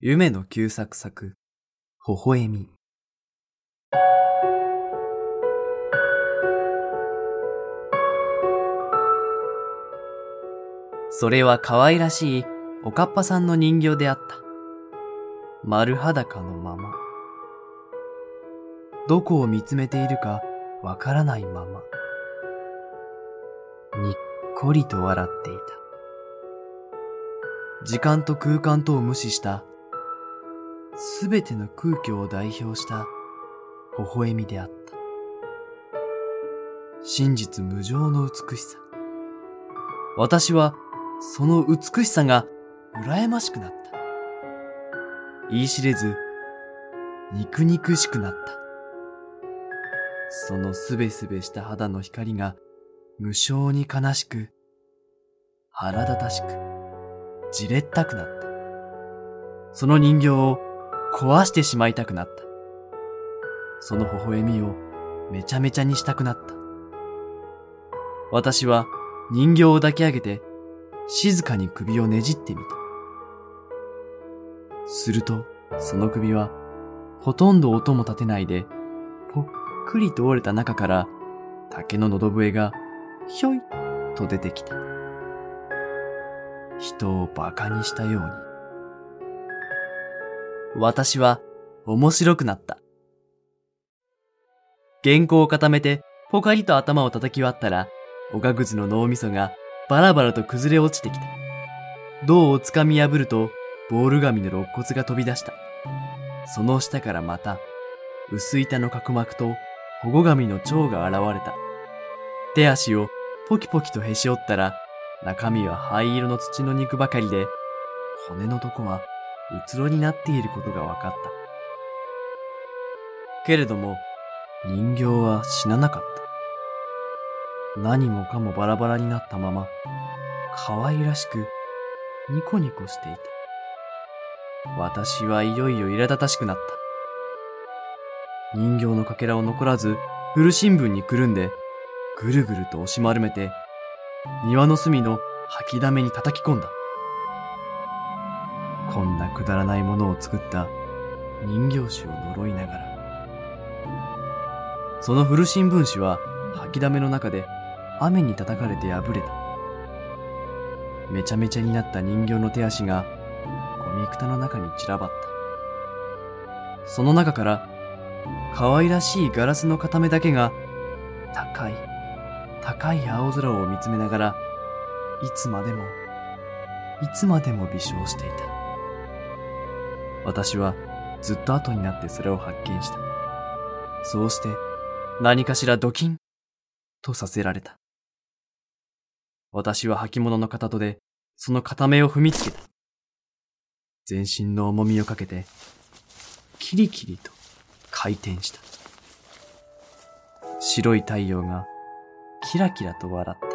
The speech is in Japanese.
夢の旧作作、微笑み。それは可愛らしいおかっぱさんの人形であった。丸裸のまま。どこを見つめているかわからないまま。にっこりと笑っていた。時間と空間とを無視したすべての空虚を代表した微笑みであった。真実無常の美しさ。私はその美しさが羨ましくなった。言い知れず肉々しくなった。そのすべすべした肌の光が無性に悲しく、腹立たしく、じれったくなった。その人形を壊してしまいたくなった。その微笑みをめちゃめちゃにしたくなった。私は人形を抱き上げて静かに首をねじってみた。するとその首はほとんど音も立てないでぽっくりと折れた中から竹の喉笛がひょいと出てきた。人を馬鹿にしたように。私は面白くなった。原稿を固めてポカリと頭を叩き割ったら、おがぐずの脳みそがバラバラと崩れ落ちてきた。銅をつかみ破ると、ボール紙の肋骨が飛び出した。その下からまた、薄板の角膜と保護紙の蝶が現れた。手足をポキポキとへし折ったら、中身は灰色の土の肉ばかりで、骨のとこはうつろになっていることがわかった。けれども、人形は死ななかった。何もかもバラバラになったまま、可愛らしくニコニコしていた。私はいよいよ苛立たしくなった。人形のかけらを残らず古新聞にくるんで、ぐるぐると押し丸めて、庭の隅の掃きだめに叩き込んだ。こんなくだらないものを作った人形師を呪いながら。その古新聞紙は掃きだめの中で雨に叩かれて破れた。めちゃめちゃになった人形の手足がゴミ蓋の中に散らばった。その中から可愛らしいガラスの片目だけが高い高い青空を見つめながらいつまでも微笑していた。私はずっと後になってそれを発見した。そうして何かしらドキンとさせられた。私は履物の片戸でその片目を踏みつけた。全身の重みをかけてキリキリと回転した。白い太陽がキラキラと笑った。